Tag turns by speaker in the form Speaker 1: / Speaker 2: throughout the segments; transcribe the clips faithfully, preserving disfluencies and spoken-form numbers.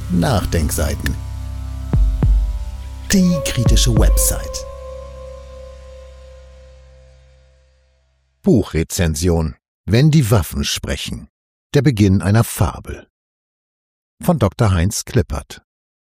Speaker 1: Nachdenkseiten. Die kritische Website. Buchrezension: Wenn die Waffen sprechen. Der Beginn einer Fabel. Von Doktor Heinz Klippert.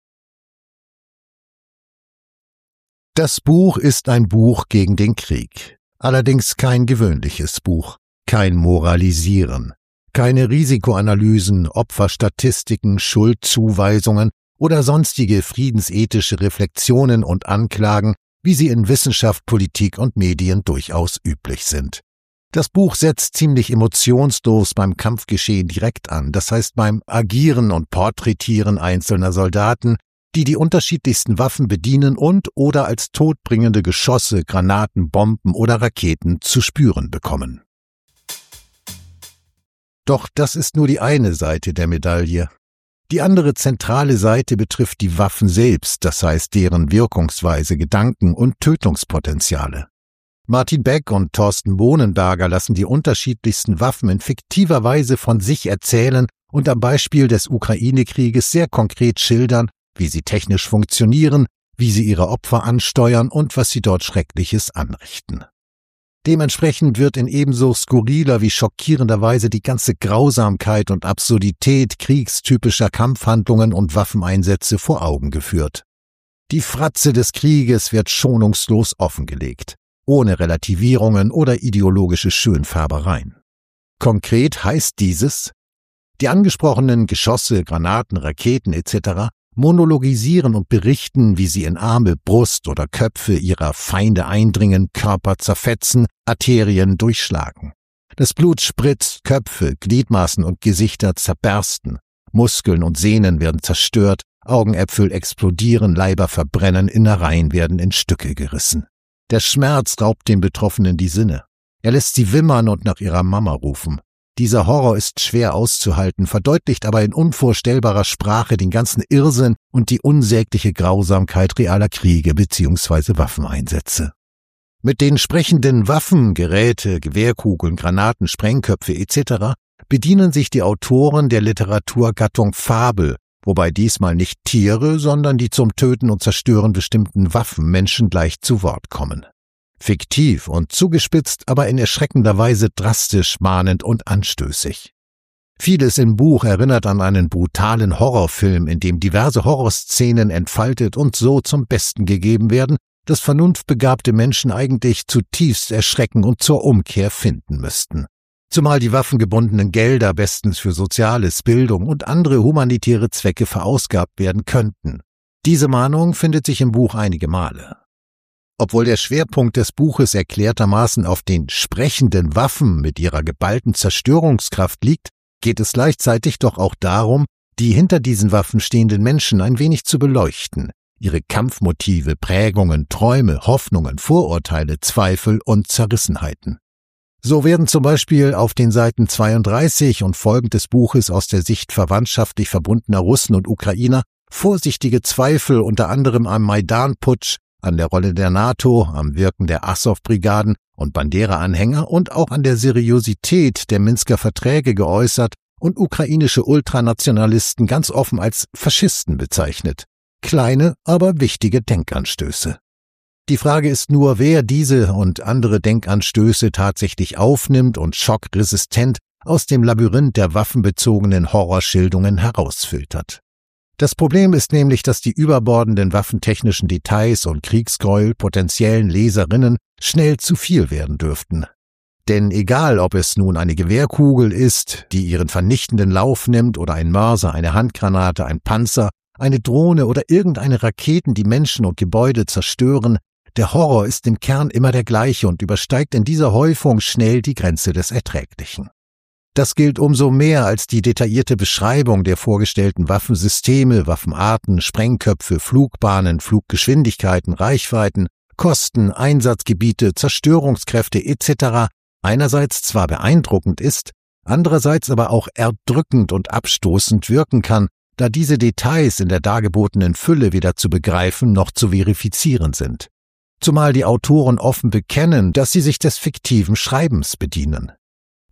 Speaker 1: Das Buch ist ein Buch gegen den Krieg. Allerdings kein gewöhnliches Buch. Kein Moralisieren. Keine Risikoanalysen, Opferstatistiken, Schuldzuweisungen oder sonstige friedensethische Reflexionen und Anklagen, wie sie in Wissenschaft, Politik und Medien durchaus üblich sind. Das Buch setzt ziemlich emotionslos beim Kampfgeschehen direkt an, das heißt beim Agieren und Porträtieren einzelner Soldaten, die die unterschiedlichsten Waffen bedienen und oder als todbringende Geschosse, Granaten, Bomben oder Raketen zu spüren bekommen. Doch das ist nur die eine Seite der Medaille. Die andere zentrale Seite betrifft die Waffen selbst, das heißt deren Wirkungsweise, Gedanken und Tötungspotenziale. Martin Beck und Thorsten Bohnenberger lassen die unterschiedlichsten Waffen in fiktiver Weise von sich erzählen und am Beispiel des Ukraine-Krieges sehr konkret schildern, wie sie technisch funktionieren, wie sie ihre Opfer ansteuern und was sie dort Schreckliches anrichten. Dementsprechend wird in ebenso skurriler wie schockierender Weise die ganze Grausamkeit und Absurdität kriegstypischer Kampfhandlungen und Waffeneinsätze vor Augen geführt. Die Fratze des Krieges wird schonungslos offengelegt, ohne Relativierungen oder ideologische Schönfärbereien. Konkret heißt dieses: Die angesprochenen Geschosse, Granaten, Raketen et cetera monologisieren und berichten, wie sie in Arme, Brust oder Köpfe ihrer Feinde eindringen, Körper zerfetzen, Arterien durchschlagen. Das Blut spritzt, Köpfe, Gliedmaßen und Gesichter zerbersten, Muskeln und Sehnen werden zerstört, Augenäpfel explodieren, Leiber verbrennen, Innereien werden in Stücke gerissen. Der Schmerz raubt den Betroffenen die Sinne. Er lässt sie wimmern und nach ihrer Mama rufen. Dieser Horror ist schwer auszuhalten, verdeutlicht aber in unvorstellbarer Sprache den ganzen Irrsinn und die unsägliche Grausamkeit realer Kriege bzw. Waffeneinsätze. Mit den sprechenden Waffen, Geräte, Gewehrkugeln, Granaten, Sprengköpfe et cetera bedienen sich die Autoren der Literaturgattung Fabel, wobei diesmal nicht Tiere, sondern die zum Töten und Zerstören bestimmten Waffen Menschen gleich zu Wort kommen. Fiktiv und zugespitzt, aber in erschreckender Weise drastisch, mahnend und anstößig. Vieles im Buch erinnert an einen brutalen Horrorfilm, in dem diverse Horrorszenen entfaltet und so zum Besten gegeben werden, dass vernunftbegabte Menschen eigentlich zutiefst erschrecken und zur Umkehr finden müssten. Zumal die waffengebundenen Gelder bestens für Soziales, Bildung und andere humanitäre Zwecke verausgabt werden könnten. Diese Mahnung findet sich im Buch einige Male. Obwohl der Schwerpunkt des Buches erklärtermaßen auf den sprechenden Waffen mit ihrer geballten Zerstörungskraft liegt, geht es gleichzeitig doch auch darum, die hinter diesen Waffen stehenden Menschen ein wenig zu beleuchten, ihre Kampfmotive, Prägungen, Träume, Hoffnungen, Vorurteile, Zweifel und Zerrissenheiten. So werden zum Beispiel auf den Seiten zweiunddreißig und folgend des Buches aus der Sicht verwandtschaftlich verbundener Russen und Ukrainer vorsichtige Zweifel unter anderem am Maidan-Putsch, an der Rolle der NATO, am Wirken der Assow-Brigaden und Bandera-Anhänger und auch an der Seriosität der Minsker Verträge geäußert und ukrainische Ultranationalisten ganz offen als Faschisten bezeichnet. Kleine, aber wichtige Denkanstöße. Die Frage ist nur, wer diese und andere Denkanstöße tatsächlich aufnimmt und schockresistent aus dem Labyrinth der waffenbezogenen Horrorschilderungen herausfiltert. Das Problem ist nämlich, dass die überbordenden waffentechnischen Details und Kriegsgräuel potenziellen Leserinnen schnell zu viel werden dürften. Denn egal, ob es nun eine Gewehrkugel ist, die ihren vernichtenden Lauf nimmt, oder ein Mörser, eine Handgranate, ein Panzer, eine Drohne oder irgendeine Raketen, die Menschen und Gebäude zerstören, der Horror ist im Kern immer der gleiche und übersteigt in dieser Häufung schnell die Grenze des Erträglichen. Das gilt umso mehr, als die detaillierte Beschreibung der vorgestellten Waffensysteme, Waffenarten, Sprengköpfe, Flugbahnen, Fluggeschwindigkeiten, Reichweiten, Kosten, Einsatzgebiete, Zerstörungskräfte et cetera einerseits zwar beeindruckend ist, andererseits aber auch erdrückend und abstoßend wirken kann, da diese Details in der dargebotenen Fülle weder zu begreifen noch zu verifizieren sind. Zumal die Autoren offen bekennen, dass sie sich des fiktiven Schreibens bedienen.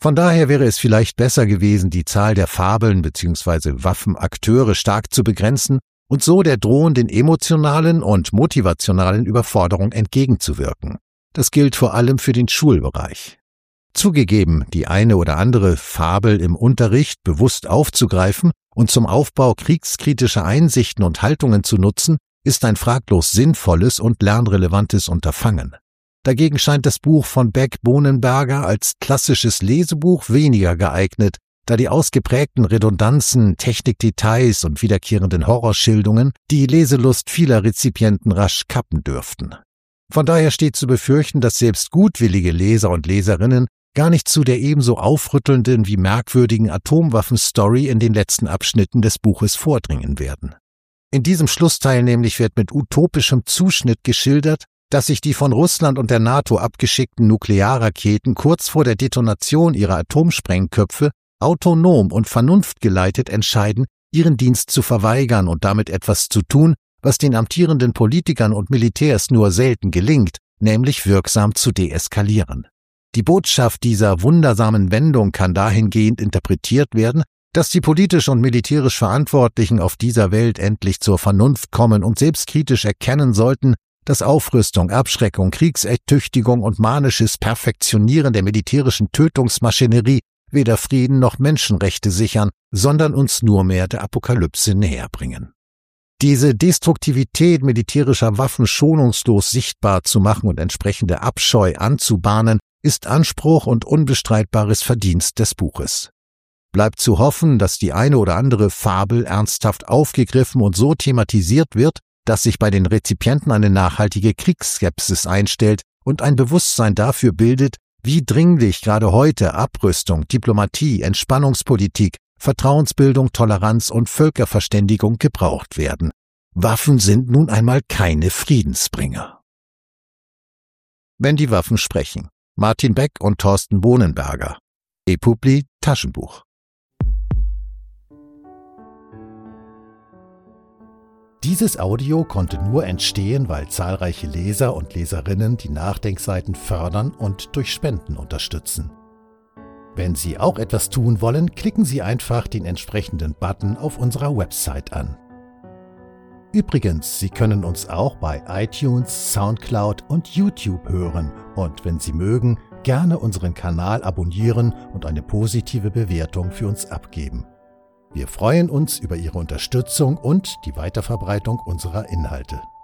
Speaker 1: Von daher wäre es vielleicht besser gewesen, die Zahl der Fabeln bzw. Waffenakteure stark zu begrenzen und so der drohenden emotionalen und motivationalen Überforderung entgegenzuwirken. Das gilt vor allem für den Schulbereich. Zugegeben, die eine oder andere Fabel im Unterricht bewusst aufzugreifen und zum Aufbau kriegskritischer Einsichten und Haltungen zu nutzen, ist ein fraglos sinnvolles und lernrelevantes Unterfangen. Dagegen scheint das Buch von Beck-Bonenberger als klassisches Lesebuch weniger geeignet, da die ausgeprägten Redundanzen, Technikdetails und wiederkehrenden Horrorschilderungen die Leselust vieler Rezipienten rasch kappen dürften. Von daher steht zu befürchten, dass selbst gutwillige Leser und Leserinnen gar nicht zu der ebenso aufrüttelnden wie merkwürdigen Atomwaffen-Story in den letzten Abschnitten des Buches vordringen werden. In diesem Schlussteil nämlich wird mit utopischem Zuschnitt geschildert, dass sich die von Russland und der NATO abgeschickten Nuklearraketen kurz vor der Detonation ihrer Atomsprengköpfe autonom und vernunftgeleitet entscheiden, ihren Dienst zu verweigern und damit etwas zu tun, was den amtierenden Politikern und Militärs nur selten gelingt, nämlich wirksam zu deeskalieren. Die Botschaft dieser wundersamen Wendung kann dahingehend interpretiert werden, dass die politisch und militärisch Verantwortlichen auf dieser Welt endlich zur Vernunft kommen und selbstkritisch erkennen sollten, dass Aufrüstung, Abschreckung, Kriegsertüchtigung und manisches Perfektionieren der militärischen Tötungsmaschinerie weder Frieden noch Menschenrechte sichern, sondern uns nur mehr der Apokalypse näher bringen. Diese Destruktivität militärischer Waffen schonungslos sichtbar zu machen und entsprechende Abscheu anzubahnen, ist Anspruch und unbestreitbares Verdienst des Buches. Bleibt zu hoffen, dass die eine oder andere Fabel ernsthaft aufgegriffen und so thematisiert wird, dass sich bei den Rezipienten eine nachhaltige Kriegsskepsis einstellt und ein Bewusstsein dafür bildet, wie dringlich gerade heute Abrüstung, Diplomatie, Entspannungspolitik, Vertrauensbildung, Toleranz und Völkerverständigung gebraucht werden. Waffen sind nun einmal keine Friedensbringer. Wenn die Waffen sprechen. Martin Beck und Thorsten Bonenberger. ePubli Taschenbuch. Dieses Audio konnte nur entstehen, weil zahlreiche Leser und Leserinnen die Nachdenkseiten fördern und durch Spenden unterstützen. Wenn Sie auch etwas tun wollen, klicken Sie einfach den entsprechenden Button auf unserer Website an. Übrigens, Sie können uns auch bei iTunes, Soundcloud und YouTube hören und wenn Sie mögen, gerne unseren Kanal abonnieren und eine positive Bewertung für uns abgeben. Wir freuen uns über Ihre Unterstützung und die Weiterverbreitung unserer Inhalte.